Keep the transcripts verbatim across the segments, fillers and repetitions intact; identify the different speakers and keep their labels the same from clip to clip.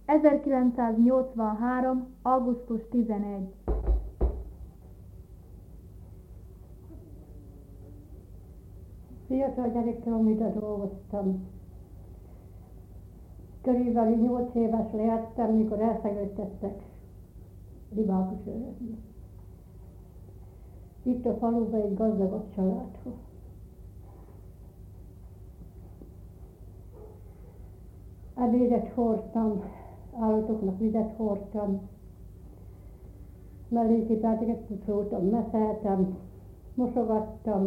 Speaker 1: ezerkilencszáznyolcvanhárom. augusztus tizenegy.
Speaker 2: Fiatal gyerekkel, amit dolgoztam. Körülbelül nyolc éves lehettem, mikor elszegődtettek Libákusőrözni. Itt a faluban egy gazdagabb családhoz. Ebédet hordtam, állatoknak vizet hordtam, melléképáteket pucoltam, meszeltem, mosogattam,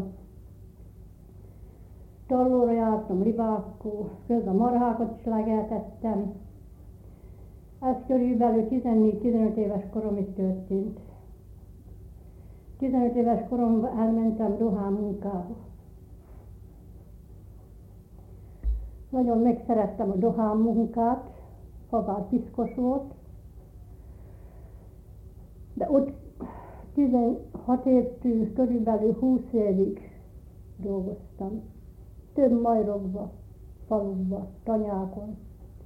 Speaker 2: tallóra jártam libákkul, közben marhákat is legeltettem. Ez körülbelül tizennégy-tizenöt éves koromig történt. tizenöt éves koromban elmentem dohány munkába. Nagyon megszerettem a dohány munkát, habár piszkos volt, de ott tizenhat évtől körülbelül húsz évig dolgoztam. Több majrokba, falukba, tanyákon.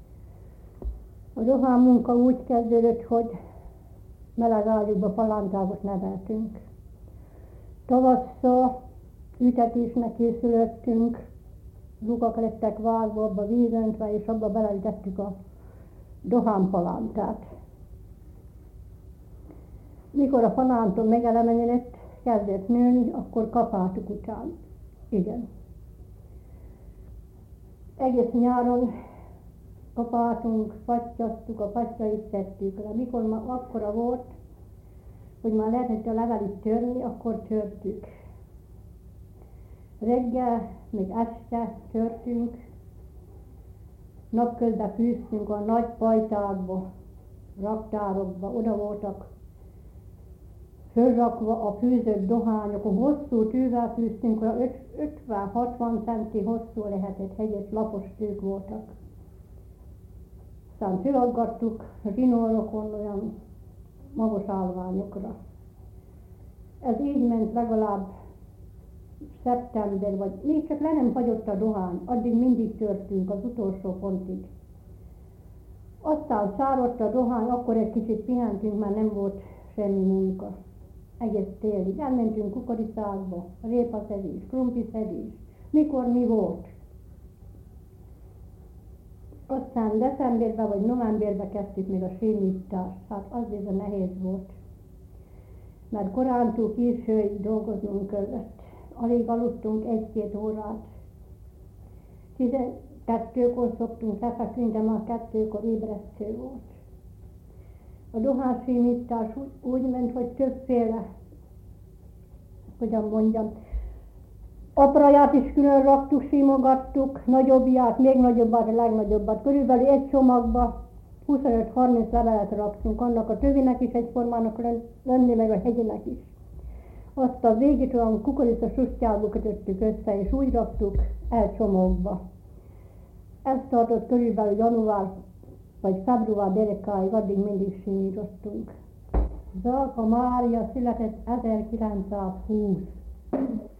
Speaker 2: A dohány munka úgy kezdődött, hogy meleg ágyúkba palántágot neveltünk. Tavasszal ütetésnek készülöttünk, lukak lettek vágva, abba vízöntve, és abba beleütettük a dohánypalántát. Mikor a palánton megelemenedett, kezdett nőni, akkor kapáltuk után. Igen. Egész nyáron kapáltunk, pattyaztuk, a pattyait szedtük le. Mikor már akkora volt, hogy már lehetett a levelit törni, akkor törtük. Reggel, még este törtünk, napközben fűztünk a nagy pajtákba, raktárokba, oda voltak fölrakva a fűzött dohányok, a hosszú tűvel fűztünk, olyan ötven-hatvan centi hosszú lehetett, hegyes, lapos tűk voltak. Aztán fölaggattuk zsinórokon olyan magos állványokra. Ez így ment legalább szeptember, vagy még csak le nem fagyott a dohány, addig mindig törtünk az utolsó pontig. Aztán száradt a dohány, akkor egy kicsit pihentünk, már nem volt semmi munka. Egész télig. Elmentünk kukoricákba, répaszedés, krumpliszedés, mikor mi volt. Aztán decemberben vagy novemberben kezdtük még a sémítást. Hát az bizony nehéz volt. Mert korántól későig dolgoznunk kellett. Alig aludtunk egy-két órát. tizenkettőkor szoktunk lefeküdni, de már kettőkor ébresztő volt. A dohánysémítás úgy, úgy ment, hogy többféle, hogyan mondjam, apraját is külön raktuk, simogattuk, nagyobbját, még nagyobbat, a legnagyobbat. Körülbelül egy csomagba huszonöt-harminc levelet raktunk, annak a tövinek is egyformának lenni, meg a hegyinek is. Azt a végét olyan kukorica sustyába kötöttük össze, és úgy raktuk el csomagba. Ez tartott körülbelül január vagy február derekáig, addig mindig simítottunk. Zalka Mária született ezerkilencszázhúsz.